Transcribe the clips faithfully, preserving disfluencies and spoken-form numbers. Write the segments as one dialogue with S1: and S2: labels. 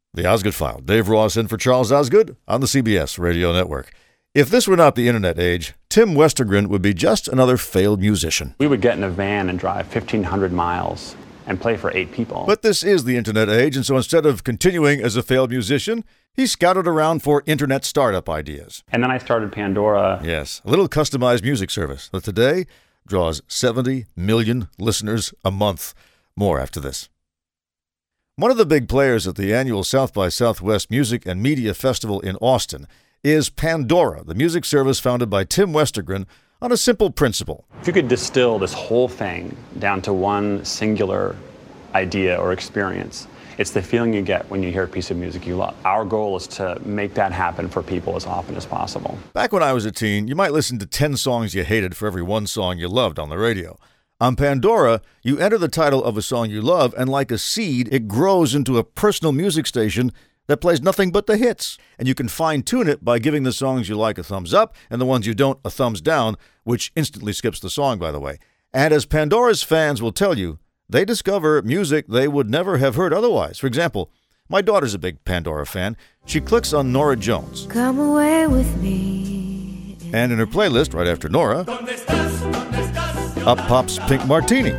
S1: The Osgood File. Dave Ross in for Charles Osgood on the C B S Radio Network. If this were not the internet age, Tim Westergren would be just another failed musician.
S2: We would get in a van and drive fifteen hundred miles and play for eight people.
S1: But this is the internet age, and so instead of continuing as a failed musician, he scouted around for internet startup ideas.
S2: And then I started Pandora.
S1: Yes, a little customized music service that today draws seventy million listeners a month. More after this. One of the big players at the annual South by Southwest Music and Media Festival in Austin is Pandora, the music service founded by Tim Westergren on a simple principle.
S2: If you could distill this whole thing down to one singular idea or experience, it's the feeling you get when you hear a piece of music you love. Our goal is to make that happen for people as often as possible.
S1: Back when I was a teen, you might listen to ten songs you hated for every one song you loved on the radio. On Pandora, you enter the title of a song you love, and like a seed, it grows into a personal music station that plays nothing but the hits. And you can fine-tune it by giving the songs you like a thumbs up and the ones you don't a thumbs down, which instantly skips the song, by the way. And as Pandora's fans will tell you, they discover music they would never have heard otherwise. For example, my daughter's a big Pandora fan. She clicks on Norah Jones.
S3: Come away with me.
S1: And in her playlist, right after Norah, up pops Pink Martini.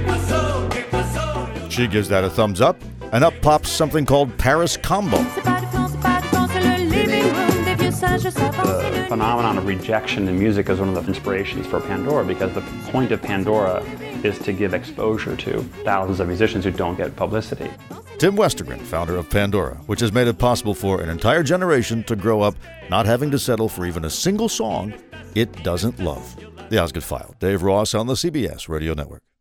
S1: She gives that a thumbs up, and up pops something called Paris Combo.
S2: The phenomenon of rejection in music is one of the inspirations for Pandora, because the point of Pandora is to give exposure to thousands of musicians who don't get publicity.
S1: Tim Westergren, founder of Pandora, which has made it possible for an entire generation to grow up not having to settle for even a single song it doesn't love. The Osgood File. Dave Ross on the C B S Radio Network.